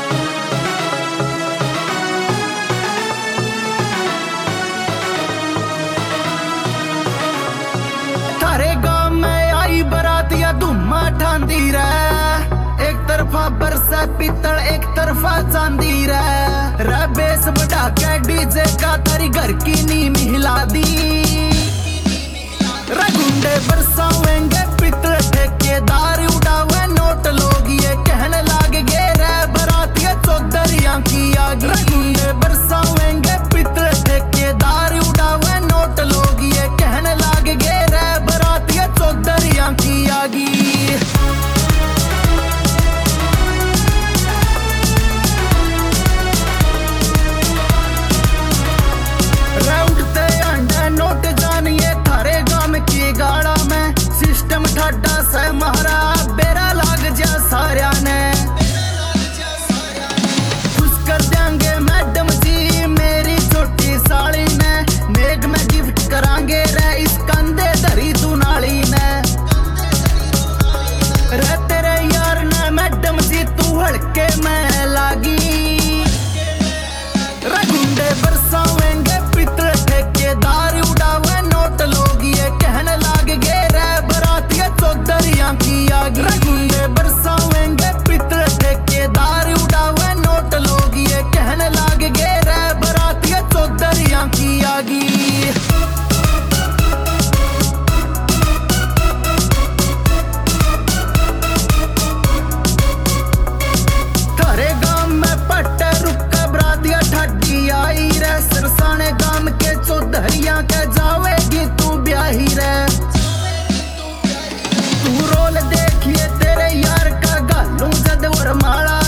थारे गांव में आई बरातियां धुम्मा ठांदी रह, एक तरफा बरसा पीतल एक तरफा चांदी रह बेस बढ़ा के डीजे का थारी घर की नीम हिला दी। गुंडे बरसावेंगे पीतल ठेकेदार उड़ावे नोट, लोग ये कहने लाग गे रे बरातियां चौधरियां की आगी। गुंडे बरसावेंगे पीतल ठेकेदार उड़ावे नोट, लोग ये कहने लाग गे रे बरातियां चौधरियां की आगी। उड़ते अंडे नोट जानिए थारे गांव की गाड़ा में, सिस्टम ठाडा से महारा बेरा लाग जा सारिया ने। खुश कर देंगे मैडम जी मेरी छोटी साली ने, नेक में गिफ्ट करांगे रे इस कंधे धरी तू नाली ने। रे तेरे यार ने मैडम जी तू हड़के में लागी। रे गुंडे बरसावेंगे पीतल ठेकेदार उड़ावे नोट, लोग ये कहने लाग गे रे बरातियां चौधरियां की आगी। गुंडे बरसावेंगे पीतल ठेकेदार उड़ावे नोट, लोग ये कहने लाग गे रे बरातियां चौधरियां की आगी। थारे गांव में पट्टे रुका बरातियां ठाडी आई रे, सरसाने गांव के चौधरियां के जावेगी तू ब्याही रे। तू रोल देखिए तेरे यार का गालू जद वरमाला